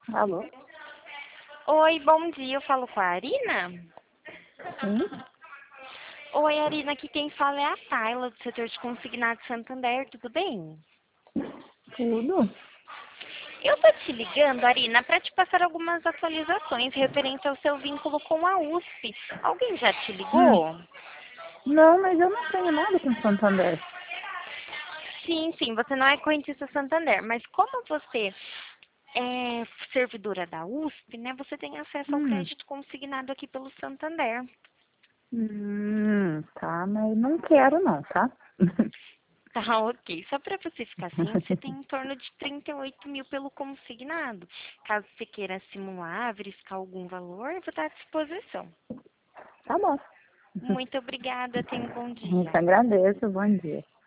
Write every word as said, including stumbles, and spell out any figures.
Alô? Oi, bom dia. Eu falo com a Arina? Sim? Oi, Arina. Aqui quem fala é a Tayla, do setor de consignado Santander. Tudo bem? Tudo? Eu tô te ligando, Arina, para te passar algumas atualizações referentes ao seu vínculo com a U S P. Alguém já te Hum. ligou? Não, mas eu não tenho nada com Santander. Sim, sim. Você não é correntista Santander, mas como você é servidora da U S P, né? Você tem acesso ao Hum. crédito consignado aqui pelo Santander. Hum, tá, mas não quero não, tá? Tá, ok. Só para você ficar assim, você tem em torno de trinta e oito mil pelo consignado. Caso você queira simular, verificar algum valor, eu vou estar à disposição. Tá bom. Muito obrigada, tenha um bom Eu te dia. agradeço, bom dia.